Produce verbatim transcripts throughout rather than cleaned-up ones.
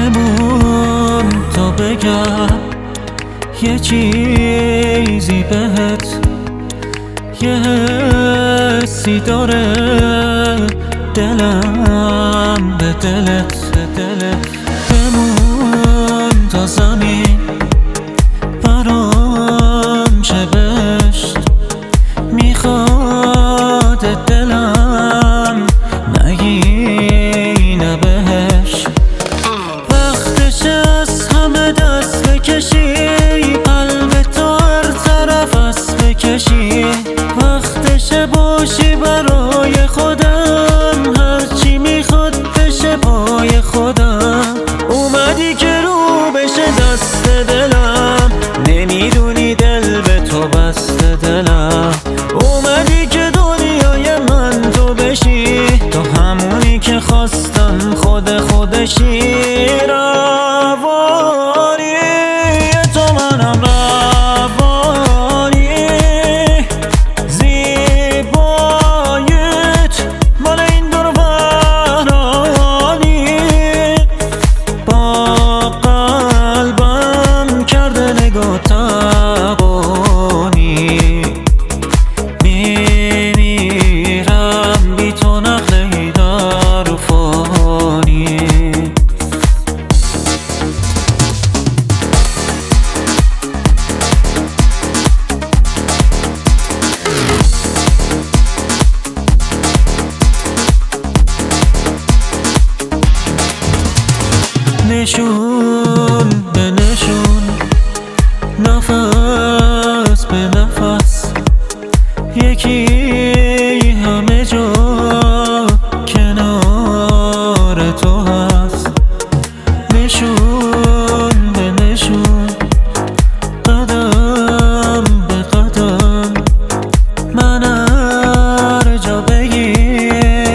بمون تا بگم یه چیزی بهت، یه حسی داره دلم به دلت. دلت بمون تا زمین برام چه بشت، میخواد دلم نگینه بهش. وقتش از همه دست بکشی، قلب تو هر طرف است بکشی. وقتش باشی برای خودم، هرچی میخواد بشه پای خودم. اومدی که رو بشه دست دلم، نمیدونی دل به تو بسته دلم. اومدی که دنیای من تو بشی، تو همونی که خواستم خود خودشی. روانی تو منم، روانی زیباییت مال این دور ورانی. با قلبم کرده نگاه تبانی، میمیرم بی تو نقلهی در فانی. نشون به نشون، نفس به نفس، یکی همه جا کنار تو هست. نشون به نشون، قدم به قدم، من هر جا بگی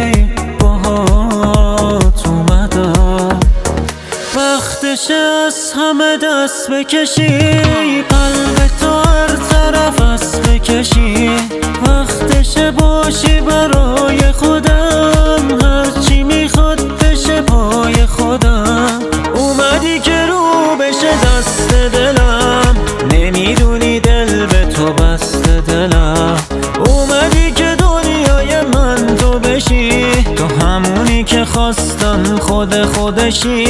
باهات اومدم. وقتش از همه دست بکشی، قلب تو هر طرف است بکشی. وقتش باشی برای خودم، هرچی میخواد بشه پای خودم. اومدی که رو بشه دست دلم، نمیدونی دل به تو بسته دلم. اومدی که دنیای من تو بشی، تو همونی که خواستم خود خودشی.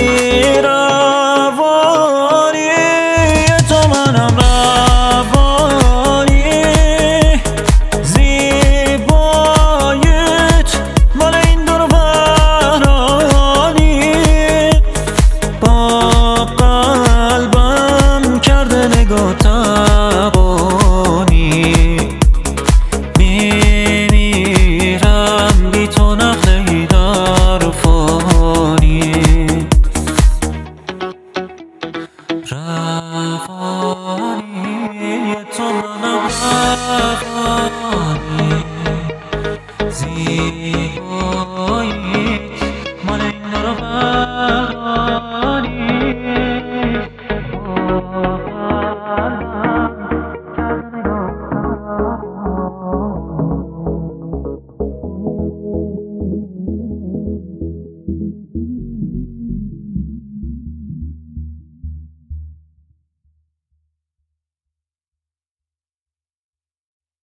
روانی تو منم، روانی زیباییت مال این دور ورانی. با قلبم کرده نگاه تبانی، میمیرم بی تو نقلهی در فانی. روانی تو منم، روانی زیباییت مال این دور ورانی. با قلبم کرده نگاه